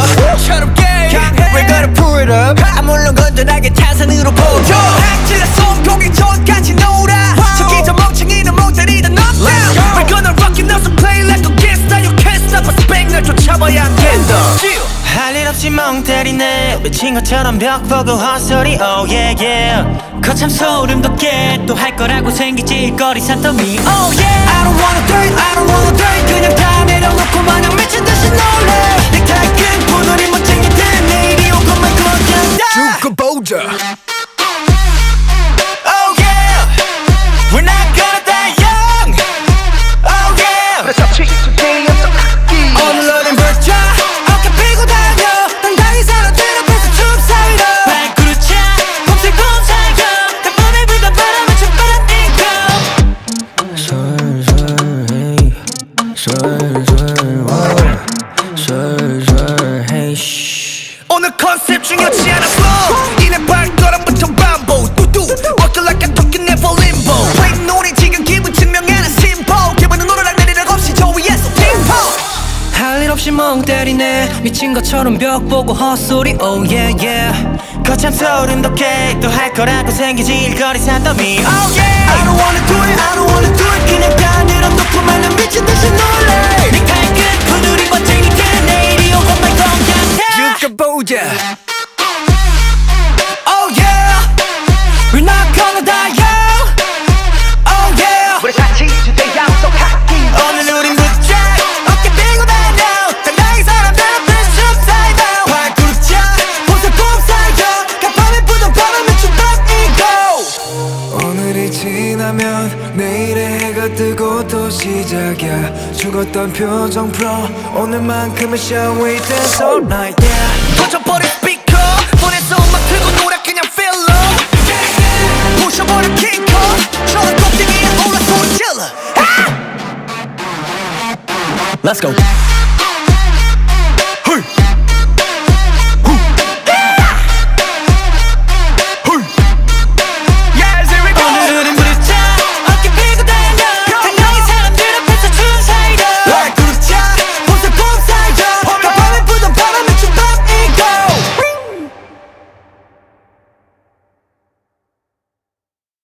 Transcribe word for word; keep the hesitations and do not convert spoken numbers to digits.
처럼 gay We're gonna pull it up 아 물론 건전하게 탄산으로 보죠 찔러 손고기 전까지 놀아 저기 저 멍청이는 못 때리던 knockdown We're gonna rock it now so play like a gangsta You can't stop us bang 날 쫓아봐야 안 된다 할 일 없이 멍 때리네 미친 것처럼 벽 보고 헛소리 oh yeah yeah 거참 소름 돋게 또 할 거라고 생기지 일거리 산더미 oh yeah I don't wanna do it I don't wanna do it 그냥 다 내려놓고 마냥 미친 듯이 놀래 넥타이 끈 포도리 멋쟁이들 내일이 오고만 그냥 두고 보자 oh yeah We're not gonna die young oh yeah 그래서 today I'm so cocky 오늘 너는 벌자 어깨 펴고 다녀 당당히 사람들 앞에서 쭉 살려 발그루 차 봄새 곰살겨 단번에 불던 바람을 촉발한 인공 솔솔 헤이 솔솔 솔솔 헤이 오늘 컨셉 중요치 않아 flow 이내 발걸음부터 반복 뚜뚜 Walking like I'm talking never limbo Play 노래 지금 기분 증명하는 심보 기분은 오르락 내리락 없이 저 위에서 팀포 할 일 없이 멍 때리네 미친 것처럼 벽 보고 헛소리 oh yeah yeah 거참 소름 돋게 또 할 거라고 생기지 일거리 산더미 oh yeah I don't wanna do it I don't wanna do it 그냥 다 내려놓고 말면 미친 듯이 놀래 넥타이 끝 구두리 멋쟁이들 내일이 오고 말 공략해 죽어보자 oh yeah We're not gonna die young oh yeah 우리 같이 today I'm so cocky 오늘 우린 붙자 어깨 펴고 다녀 당당히 사람들 앞에서 쭉 살다 발그루 차 봄새 곰살겨 간밤에 부던 바람에 춤추고 오늘이 지나면 내일의 해가 뜨고 또 시작이야 죽었던 표정 풀어 오늘만큼은 shall we dance all night yeah 터져버린 스피커 폰에서 음악 틀고 놀아 그냥 feel love 부셔버린 킹커 저런 꼭대기에 올라 소리 질러 Let's go